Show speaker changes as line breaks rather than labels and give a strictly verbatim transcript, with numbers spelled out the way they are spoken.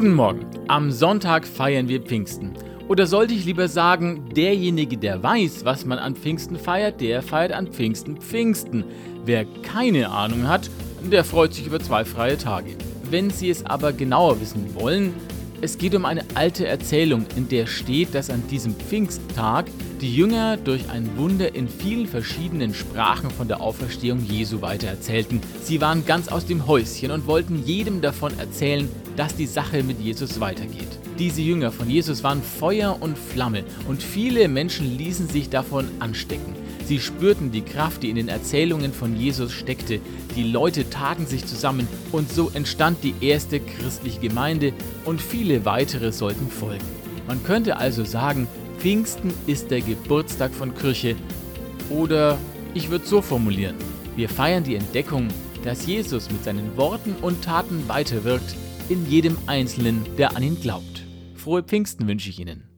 Guten Morgen. Am Sonntag feiern wir Pfingsten. Oder sollte ich lieber sagen, derjenige, der weiß, was man an Pfingsten feiert, der feiert an Pfingsten Pfingsten. Wer keine Ahnung hat, der freut sich über zwei freie Tage. Wenn Sie es aber genauer wissen wollen, es geht um eine alte Erzählung, in der steht, dass an diesem Pfingsttag die Jünger durch ein Wunder in vielen verschiedenen Sprachen von der Auferstehung Jesu weitererzählten. Sie waren ganz aus dem Häuschen und wollten jedem davon erzählen, dass die Sache mit Jesus weitergeht. Diese Jünger von Jesus waren Feuer und Flamme und viele Menschen ließen sich davon anstecken. Sie spürten die Kraft, die in den Erzählungen von Jesus steckte. Die Leute taten sich zusammen und so entstand die erste christliche Gemeinde und viele weitere sollten folgen. Man könnte also sagen, Pfingsten ist der Geburtstag von Kirche. Oder ich würde es so formulieren: Wir feiern die Entdeckung, dass Jesus mit seinen Worten und Taten weiterwirkt in jedem Einzelnen, der an ihn glaubt. Frohe Pfingsten wünsche ich Ihnen.